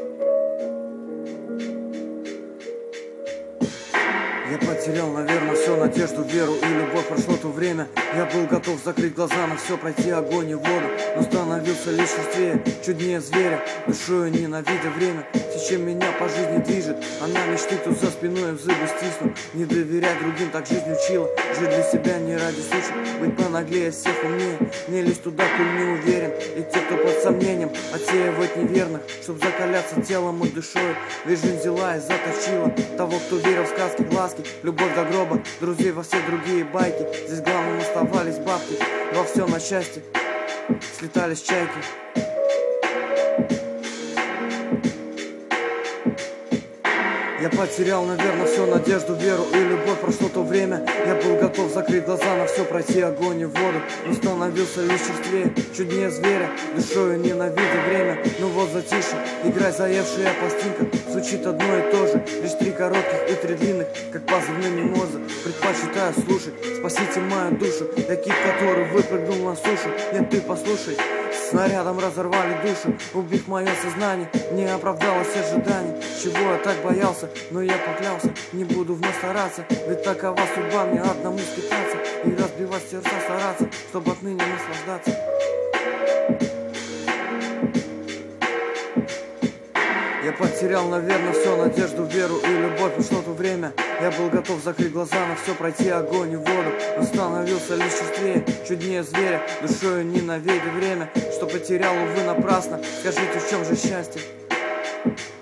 Я потерял, наверное, все, надежду, веру и любовь. Прошло то время, я был готов закрыть глаза на все, пройти огонь и воду, но становился лишь шустрее, чуднее зверя, душою ненавидя время. Все, чем меня по жизни движет, она мечты тут за спиной, в зубы стисну. Не доверять другим, так жизнь учила, жить для себя, не ради суши, быть понаглее, всех умнее, не лезть туда, коль не уверен. И те, кто под сомнением, отсеивать неверных, чтоб закаляться телом и душой. Ведь жизнь взяла и заточила того, кто верил в сказки, глазки, любовь до гроба, друзей во все другие байки. Здесь главным оставались бабки, во всем на счастье слетались чайки. Я потерял, наверное, все, надежду, веру и любовь. Прошло то время, я был готов закрыть глаза на все, пройти огонь и воду, но становился лишь черствее, чуднее зверя, душою ненавидя время. Ну вот затишье, играй заевшая пластинка, звучит одно и то же, лишь 3 коротких и 3 длинных, как позывной мимоза. Предпочитаю слушать, спасите мою душу, я кит, который выпрыгнул на сушу. Нет, ты послушай, снарядом разорвали душу, убив мое сознание, не оправдалось ожиданий. Чего я так боялся, но я поклялся, не буду вновь стараться, ведь такова судьба, мне одному скитаться и разбивать сердца стараться, чтобы отныне наслаждаться. Я потерял, наверное, все, надежду, веру и любовь. Прошло то время, я был готов закрыть глаза на все, пройти огонь и воду, но становился лишь чувствее, чуднее зверя, душою ненавидя время, что потерял, увы, напрасно. Скажите, в чем же счастье?